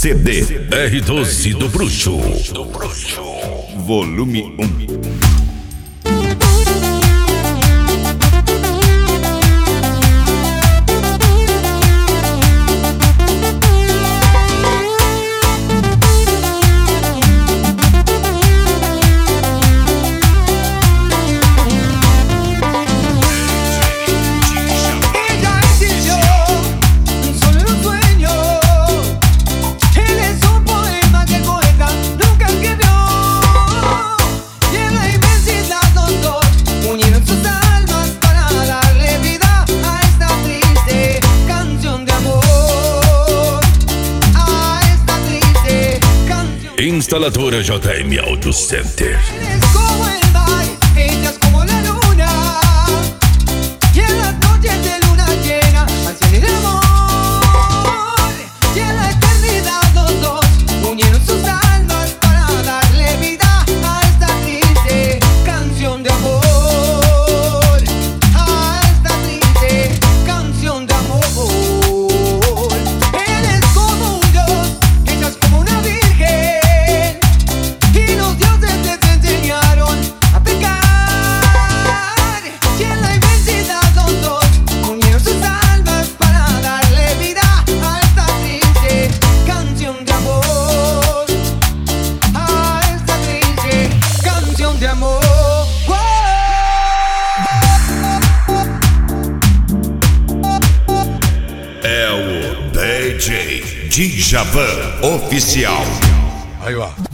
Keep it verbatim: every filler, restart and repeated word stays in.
C D R doze do Bruxo. Volume um. Instaladora J M Audio Center. Como el mar, ella es como la luna, y en las noches de luna llena hacen el amor, y en la eternidad los dos unieron sus almas para darle vida a esta triste canción de amor, a esta triste canción de amor. Él es como un dios, ella es como una virgen. É o D J Djavan Oficial. Aí, ó.